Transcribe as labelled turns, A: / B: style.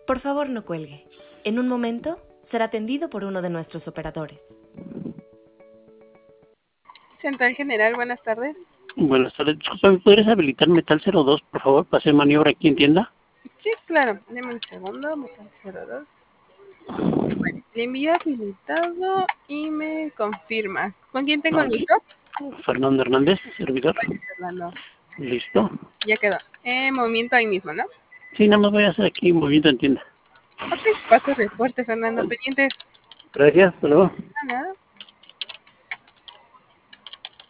A: Por favor, no cuelgue. En un momento será atendido por uno de nuestros operadores.
B: Central General, buenas tardes.
C: Buenas tardes. Disculpa, ¿me podrías habilitar Metal 02, por favor, para hacer maniobra aquí en tienda?
B: Sí, claro. Deme un segundo. Metal 02. Bueno, le envío habilitado y me confirma. ¿Con quién tengo el gusto?
C: Fernando Hernández, servidor.
B: Fernando.
C: Listo.
B: Ya quedó. Movimiento ahí mismo, ¿no?
C: Sí, nada más voy a hacer aquí un movimiento en tienda.
B: Ok, paso reporte, Fernando. Pendientes.
C: Gracias, hasta luego.
B: Nada.